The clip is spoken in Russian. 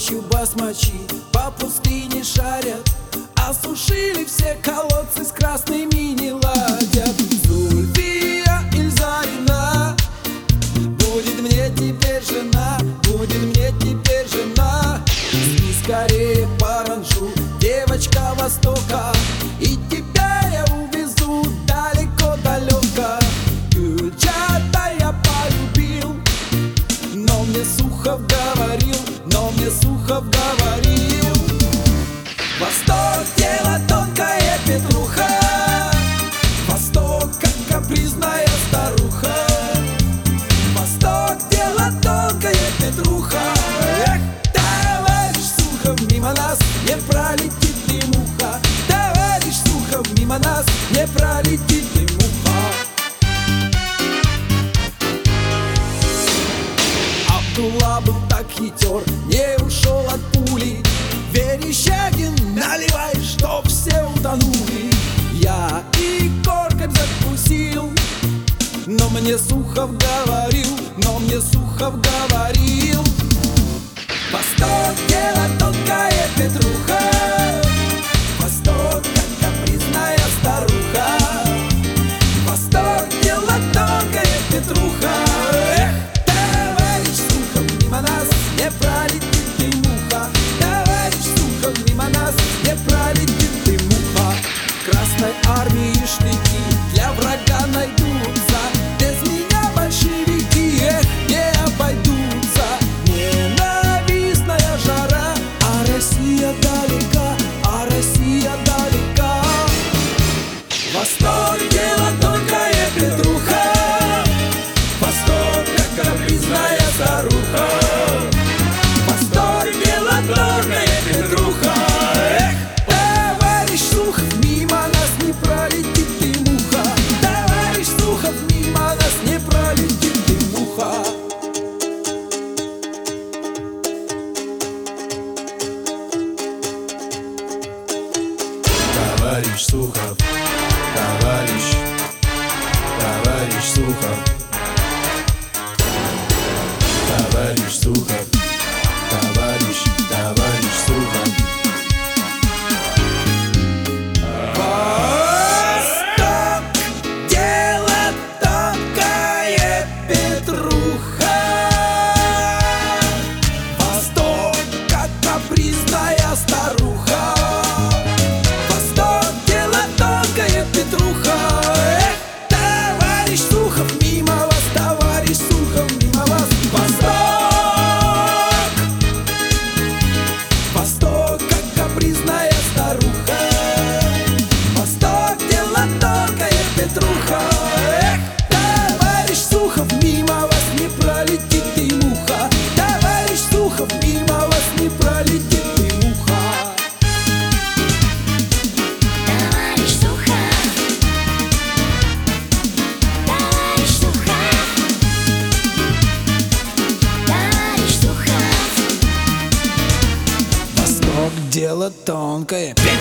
ночью басмачи по пустыне шарят, осушили все колодцы, с красными не ладят. Зульфия Ильзарина будет мне теперь жена, будет мне теперь жена. Снись скорее паранжу, девочка Востока, и тебя я увезу далеко-далеко. Гюльчата я полюбил, но мне Сухов говорил, но мне Сухов говорил: Восток — дело тонкое, Петруха, Восток — как капризная старуха. Восток — дело тонкое, Петруха. Эх, товарищ Сухов, мимо нас не пролетит и муха. Товарищ Сухов, мимо нас не пролетит и муха. Абдулла был так хитер, не ушел от пули. Верещагин, наливай, чтоб все утонули. Я и корком закусил, но мне Сухов говорил, но мне Сухов говорил: Восток — дело тонкое, Петруха, Восток — как капризная старуха. Восток — дело тонкое, Петруха. Эх, товарищ Сухов, мимо нас не пролетит и муха. Товарищ Сухов, мимо нас не пролетит и муха. В Красной армии штыки для врага найдутся, без меня большевики, эх, не обойдутся. Ненавистная жара, а Россия далека, а Россия далека. Восток — дело тонкое, Петруха, Восток — как капризная старуха. Восток — дело тонкое, Петруха. Эх, товарищ Сухов, мимо нас не пролетит и муха. Товарищ Сухов, мимо нас не пролетит и муха. Товарищ Сухов, товарищ Сухов, товарищ Сухов, товарищ Сухов. Восток — дело тонкое, Петруха. Восток — как капризная старуха. Восток — дело тонкое, Петруха. Эх, товарищ Сухов, мимо вас, товарищ Сухов, мимо вас. Восток, Восток — как капризная старуха. Восток — дело тонкое, Петруха. Эх, товарищ Сухов, мимо вас не пролетит и муха. Товарищ Сухов, мимо вас не пролетит и муха. Товарищ Сухов, товарищ Сухов, товарищ Сухов. Восток — дело тонкое.